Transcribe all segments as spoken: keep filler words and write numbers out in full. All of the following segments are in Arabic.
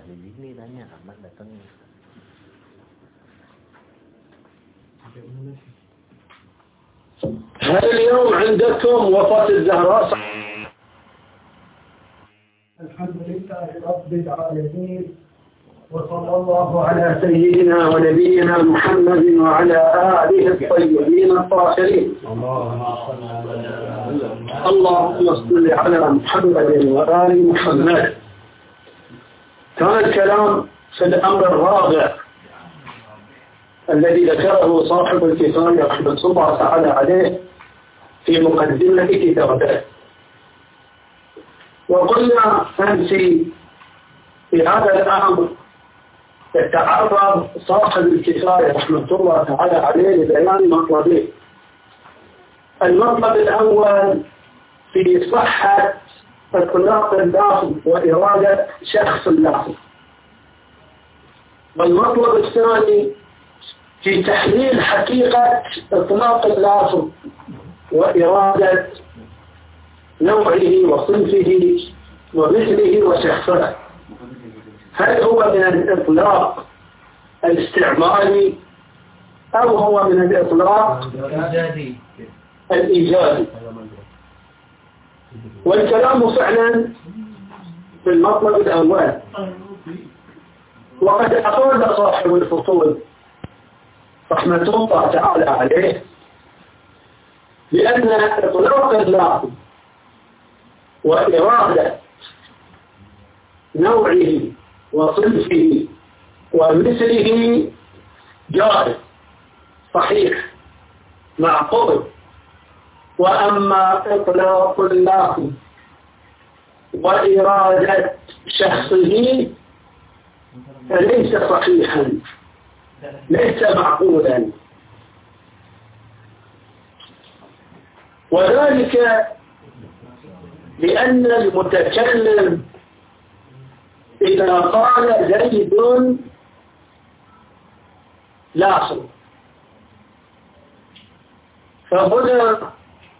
di sini tanya Ahmad datang. هل اليوم عندكم وفاة الزهراء؟ الحمد لله رب العالمين، وصلى الله على سيدنا ونبينا محمد وعلى آله الطيبين الطاهرين. اللهم صل على محمد وآل محمد. كان الكلام في الأمر الرابع الذي ذكره صاحب الكتاب رحمة الله تعالى عليه في مقدمة كتابه، وقلنا أمس في هذا الأمر يتعرض صاحب الكتاب رحمة الله تعالى عليه لبيان مطلبين. المطلب الأول في صحة إطلاق اللفظ وإرادة شخص اللفظ، والمطلب الثاني في تحليل حقيقة إطلاق اللفظ وإرادة نوعه وصنفه ومثله وشخصه. هل هو من الإطلاق الاستعمالي أو هو من الإطلاق الإيجابي؟ والكلام فعلا في المطلب الأول، وقد أقول صاحب الفصول رحمة الله تعالى عليه بأن إطلاق اللفظ وإرادة نوعه وصنفه ومثله جائز صحيح معقول، وأما إطلاق اللفظ وإرادة شخصه فليس صحيحا، ليس معقولا. وذلك لأن المتكلم إذا قال زيد لاحظ، فهنا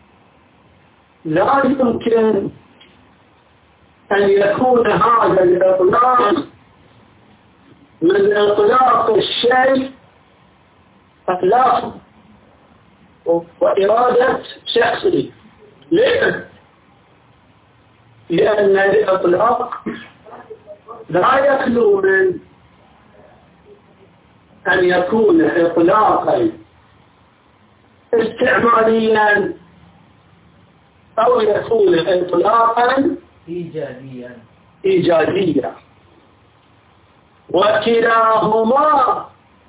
لا يمكن أن يكون هذا الإطلاق من إطلاق الشيء اللفظ وإرادة شخصي. ليه؟ لأن الإطلاق لا يخلو من أن يكون إطلاقا استعماليا أو يكون إطلاقا إيجابيا إيجابيا، وكلاهما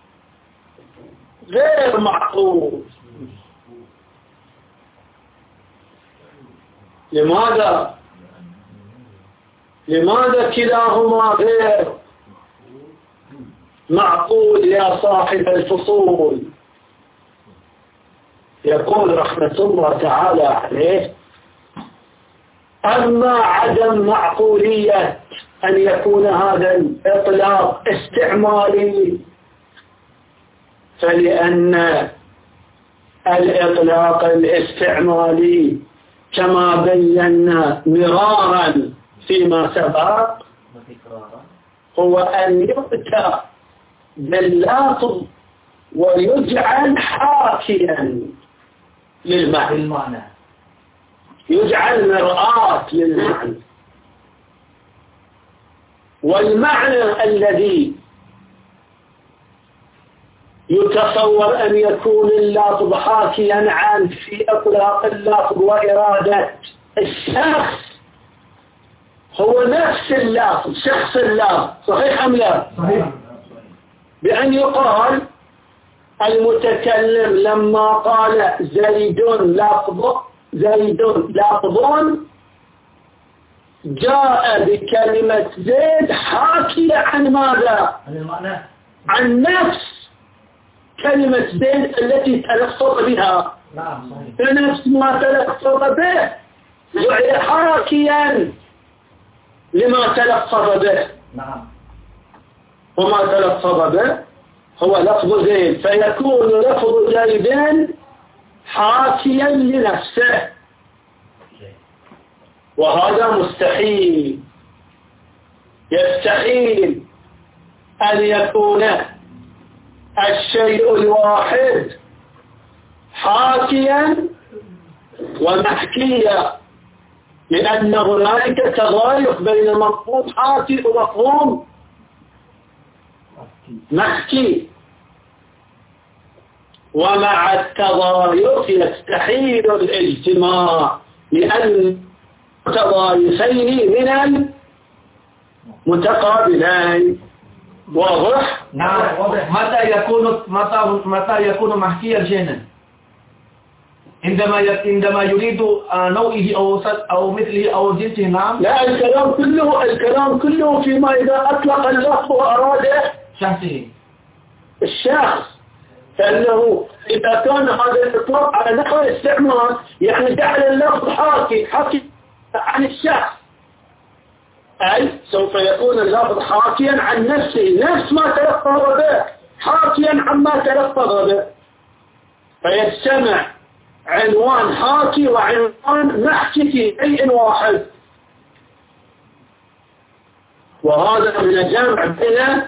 غير معقول. لماذا؟ لماذا كلاهما غير معقول يا صاحب الفصول؟ يقول رحمة الله تعالى عليه: أما عدم معقولية أن يكون هذا الإطلاق استعمالي فلأن الإطلاق الاستعمالي كما بينا مرارا فيما سبق هو أن يؤتى باللفظ ويجعل حاكيا للمعنى، يجعل مرآة للمعنى، والمعنى الذي يتصور أن يكون اللفظ حاكيا عن في إطلاق اللفظ وإرادة الشخص هو نفس اللفظ، شخص اللفظ. صحيح أم لا؟ صحيح. بأن يقال المتكلم لما قال زيد لفظ زيد لفظ جاء بكلمة زيد حاكية عن ماذا؟ عن المعنى، عن نفس كلمة زيد التي تلفظ بها. نعم صحيح. فنفس ما تلفظ به جعل حاكيا لما تلفظ به. نعم. وما تلفظ به هو لفظ زيد، فيكون لفظ زيد حاكيا لنفسه، وهذا مستحيل. يستحيل أن يكون الشيء الواحد حاكيا ومحكيا، لأن هنالك تضايق بين مفهوم حاكي ومفهوم محكي، ومع التضايق يستحيل الاجتماع لأن متضايقين من المتقابلين. واضح؟ نعم. متى يكون متى متى يكون محكيا شيئا؟ عندما عندما يريد نوعه أو أو مثله أو جنسه. نعم. لا، الكلام كله الكلام كله فيما إذا أطلق اللفظ وأراد شخصه الشخص، فإنه إذا كان هذا الإطلاق على نحو الاستعمال يعني جعل اللفظ حاكي حاكي عن الشخص، أي سوف يكون اللفظ حاكيا عن نفسه، نفس ما تلفظ به، حاكيا عما تلفظ به، فيجتمع عنوان حاكي وعنوان محكي في شيء واحد، وهذا من الجمع بين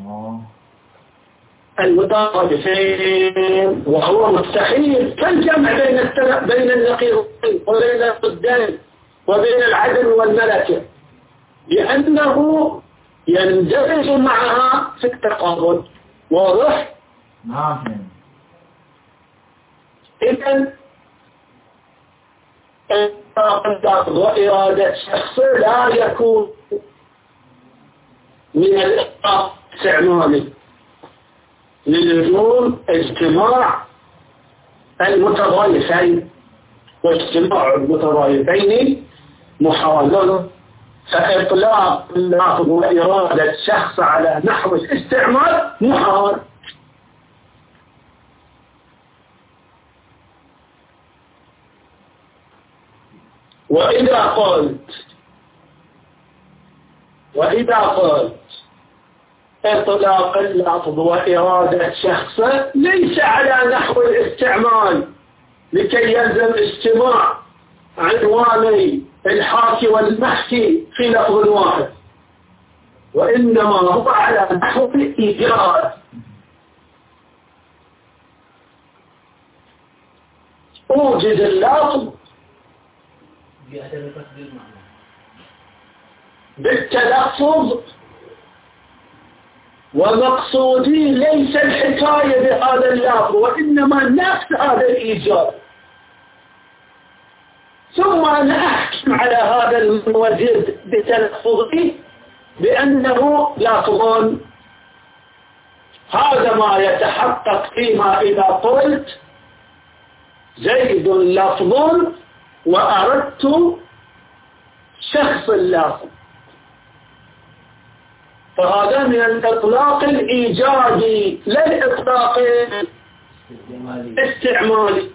المترادفين، وهو مستحيل كالجمع بين بين النقيضين وبين الضدين وبين العدل والملكة، لأنه يندرج معها في التقابل. واضح؟ نعم. إذن إطلاق وإرادة شخص لا يكون من الإطلاق الاستعمالي للزوم اجتماع المتضايفين، واجتماع المتضايفين محاول، فإطلاق اللفظ وإرادة شخص على نحو الاستعمال محال. وإذا قلت وإذا قلت إطلاق اللفظ وإرادة شخص ليس على نحو الاستعمال لكي يلزم اجتماع عنواني الحاكي والمحكي في لفظ واحد، وإنما هو على نحو الإيجاد. أوجد اللفظ بالتلفظ، ومقصودي ليس الحكاية بهذا اللفظ وإنما نفس هذا الإيجاد، ثم أنا أحكم على هذا الموجد بتلفظه بأنه لفظ. هذا ما يتحقق فيما إذا قلت زيد لفظ وأردت شخص اللفظ، فهذا من الإطلاق الإيجابي لا الإطلاق الاستعمالي،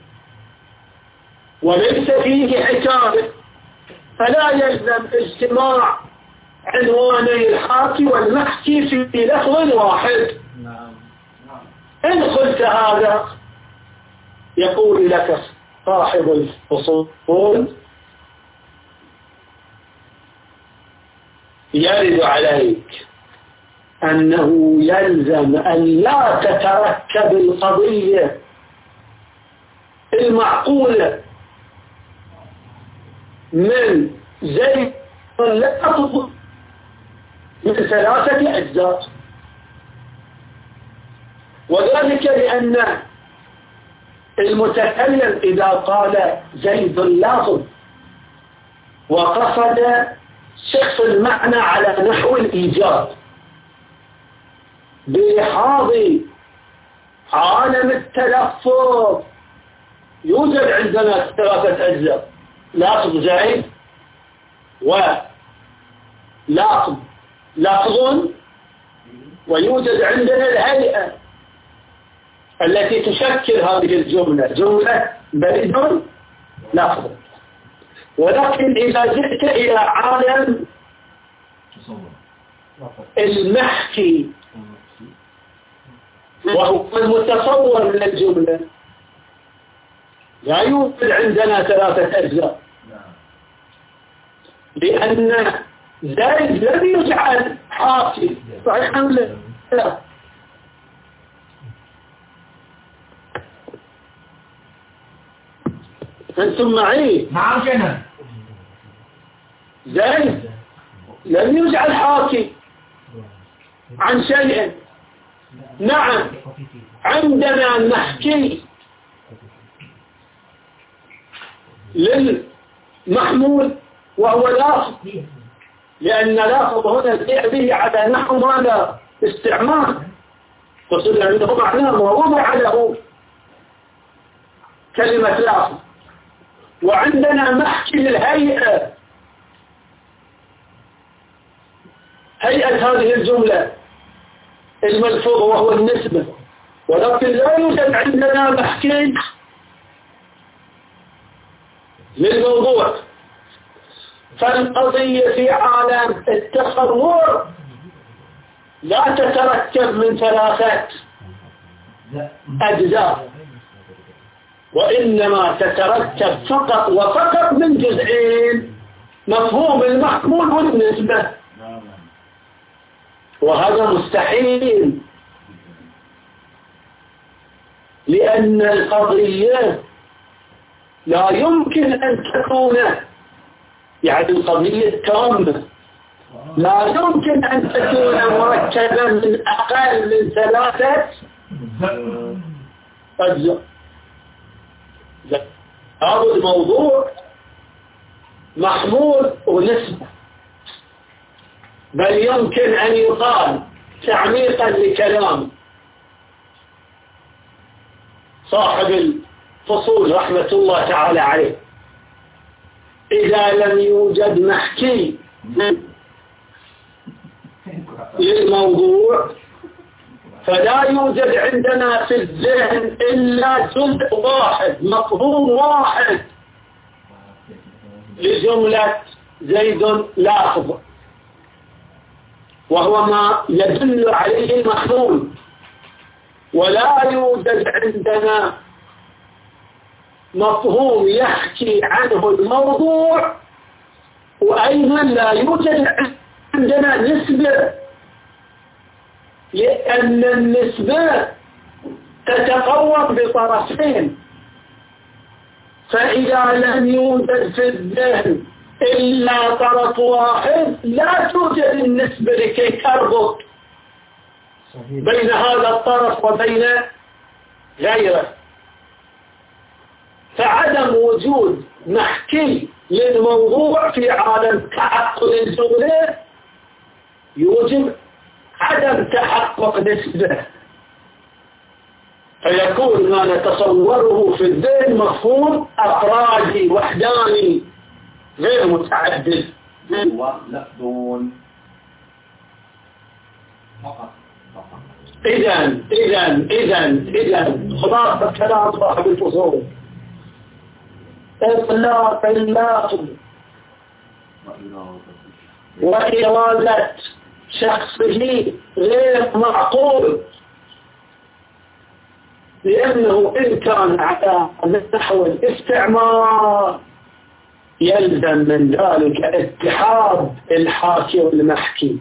وليس فيه حكاية، فلا يلزم اجتماع عنواني الحاكي والمحكي في لفظ واحد. إن قلت هذا يقول لك صاحب الفصول يرد عليك أنه يلزم أن لا تتركب القضية المعقولة من زي اللفظ من ثلاثة أجزاء، وذلك لأن المتكلم إذا قال زيد اللفظ وقصد شخص المعنى على نحو الإيجاد بلحاظ عالم التلفظ، يوجد عندنا ثلاثة أجزاء: لفظ زيد ولفظ لفظ، ويوجد عندنا الهيئة التي تشكل هذه الجملة، جملة بيد لفظ. ولكن إذا جئت إلى عالم المحكي وهو المتصور من الجملة، لا يوجد عندنا ثلاثة أجزاء، لأن زيد لم يجعل حاكي صحيح أم لا؟ لا. أنتم معي؟ نعم شيخنا. زين، لم يجعل حاكي عن شيء. نعم، عندنا نحكي للمحمول وهو لافظ، لأن لافظ هنا البيع به على نحو ماذا؟ استعمال، وصلنا عنده معناه ووضع له كلمة لافظ. وعندنا محكي للهيئة، هيئة هذه الجملة الملفوظة وهو النسبة، ولكن لا يوجد عندنا محكي للموضوع. فالقضية في عالم التصور لا تتركب من ثلاثة أجزاء، وإنما تتركب فقط وفقط من جزئين: مفهوم المحمول والنسبة. وهذا مستحيل، لأن القضية لا يمكن أن تكون، يعني القضية تامة لا يمكن أن تكون مركبة من أقل من ثلاثة أجزاء. هذا الموضوع محمول ونسبة، بل يمكن أن يقال تعميقا لكلام صاحب الفصول رحمة الله تعالى عليه: إذا لم يوجد محكي للموضوع فلا يوجد عندنا في الذهن إلا جزء واحد، مفهوم واحد لجملة زيد لافظ، وهو ما يدل عليه المحمول. ولا يوجد عندنا مفهوم يحكي عنه الموضوع، وأيضا لا يوجد عندنا نسبة، لأن النسبة تتقوم بطرفين. فإذا لم يوجد في الذهن إلا طرف واحد لا توجد النسبة لكي تربط بين هذا الطرف وبين غيره. فعدم وجود محكي للموضوع في عالم تعقل الجملة يوجب عدم تحقق نسبة، فيكون ما نتصوره في الذهن مفهوم أفرادي وحداني غير متعدد. إذن إذن إذن إذن خلاصة كلام صاحب الفصول: إطلاق اللافظ وإرادة شخصه غير معقول، لأنه إن كان على نحو الاستعمار يلزم من ذلك اتحاد الحاكي والمحكي،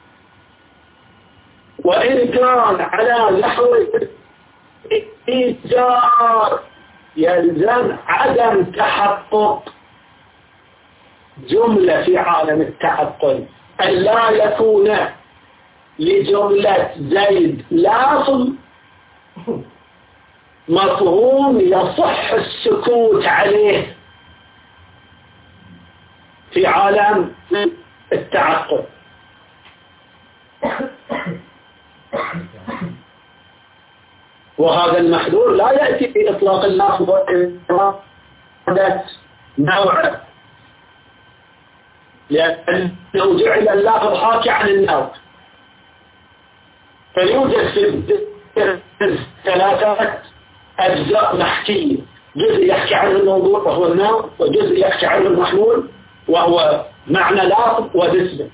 وإن كان على نحو الإيجار يلزم عدم تحقق جملة في عالم التعقل، أن لا يكون لجملة زيد لافظ مفهوم يصح السكوت عليه في عالم التعقل. وهذا المحذور لا يأتي في إطلاق اللفظ وإرادة نوع، لأنه جعل اللفظ حاكي عن النوع، فيوجد في ثلاثة أجزاء محكية: جزء يحكي عن الموضوع وهو النوع، وجزء يحكي عن المحمول وهو معنى لفظ ونسبة.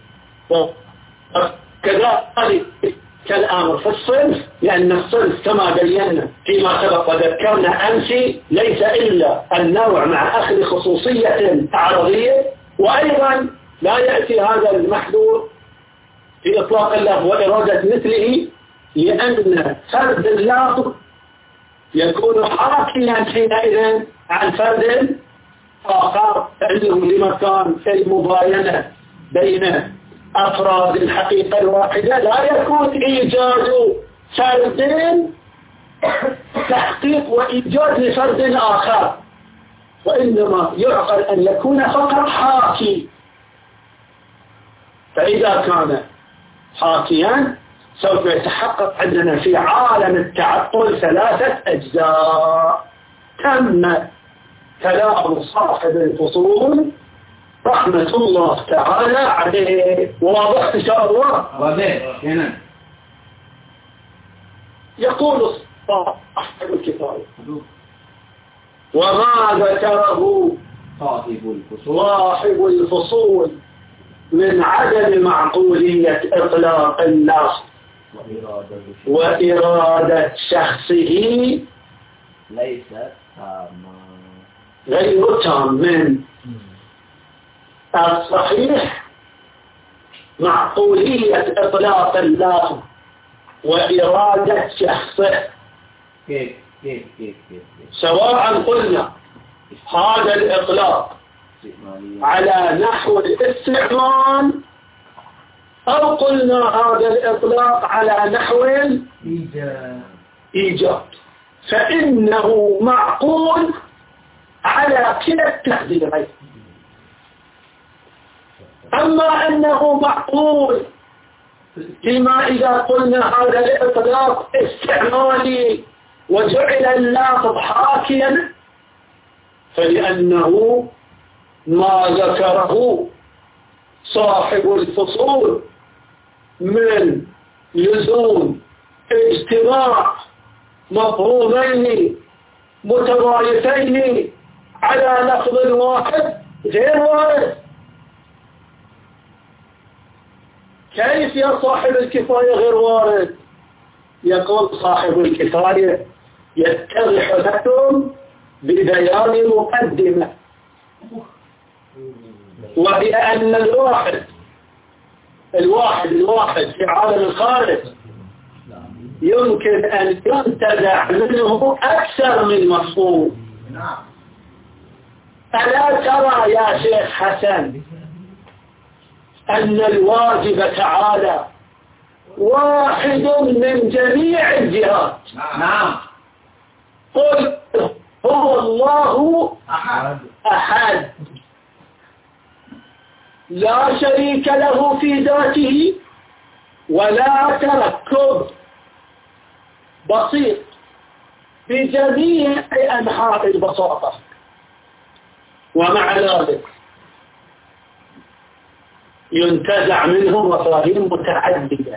كذلك كالأمر في الصنف، لأن الصنف كما بينا فيما سبق وذكرنا أمس ليس إلا النوع مع أخذ خصوصية عرضية. وأيضا لا يأتي هذا المحذور في إطلاق اللفظ وإرادة مثله لأن فرد اللفظ يكون حاكيا حينئذ عن فرد آخر، فإنه لمكان المباينة بين أفراد الحقيقة الواحدة لا يكون إيجاد فرد تحقيق وإيجاد لفرد آخر، وإنما يعقل أن يكون فقط حاكي. فإذا كان حاكيا سوف يتحقق عندنا في عالم التعطل ثلاثة أجزاء. تم كلام صاحب الفصول رحمة الله تعالى عليه. واضح إن شاء الله؟ واضح هنا. يقول صاحب الكفاية وما ذكره صاحب الفصول صاحب الفصول من عدم معقولية إطلاق اللفظ وإرادة شخصه ليس تاما غير تام. من الصحيح معقولية إطلاق اللفظ وإرادة شخصه، كيف كيف كيف كيف سواء قلنا هذا الإطلاق على نحو الاستعمال أو قلنا هذا الإطلاق على نحو الإيجاد، فإنه معقول على كلا التقديرين. أما أنه معقول فيما إذا قلنا هذا الإطلاق استعمالي وجعل اللفظ حاكيا، فلأنه ما ذكره صاحب الفصول من لزوم اجتماع مفهومين متضايفين على لفظ واحد غير وارد. كيف يا صاحب الكفاية غير وارد؟ يقول صاحب الكفاية يتضح لكم ببيان مقدمة، وهي أن الواحد الواحد الواحد في عالم الخارج يمكن أن ينتزع منه أكثر من مفهوم. ألا ترى يا شيخ حسن أن الواجب تعالى واحد من جميع الجهات؟ نعم. قل هو الله أحد أحد لا شريك له في ذاته ولا تركب، بسيط بجميع أنحاء البساطة. ومع ذلك ينتزع منه مفاهيم متعددة،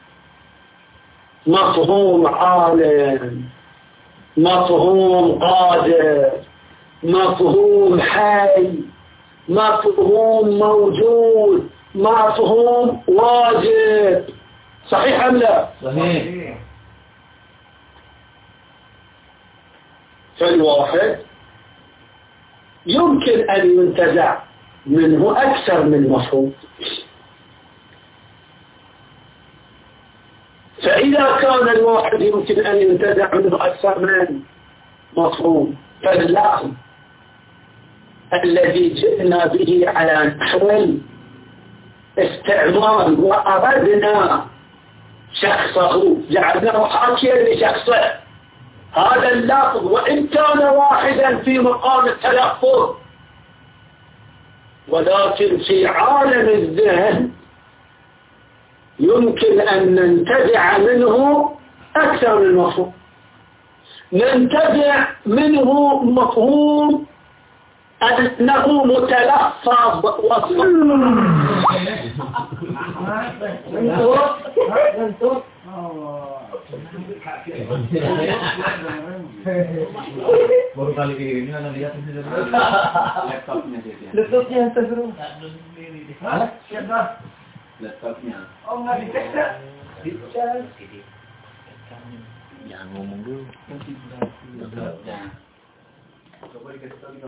مفهوم عالم، مفهوم قادر، مفهوم حي، مفهوم موجود، مفهوم واجب. صحيح أم لا؟ صحيح. فالواحد يمكن أن ينتزع منه أكثر من مفهوم. فإذا كان الواحد يمكن أن ينتزع منه أكثر من مفهوم، فاللفظ الذي جئنا به على نحو الاستعمال وأردنا شخصه جعلناه حاكيا لشخصه، هذا اللفظ وإن كان واحدا في مقام التلفظ، ولكن في عالم الذهن يمكن أن ننتزع منه أكثر من مفهوم. ننتزع منه مفهوم أنه متلفظ baru kali ini anda lihat di sini laptopnya dia. Laptopnya terus. Hah? Siapa? Laptopnya. Oh nggak dicek. Dicek. Jangan ngomong dulu. Coba dikasih tahu.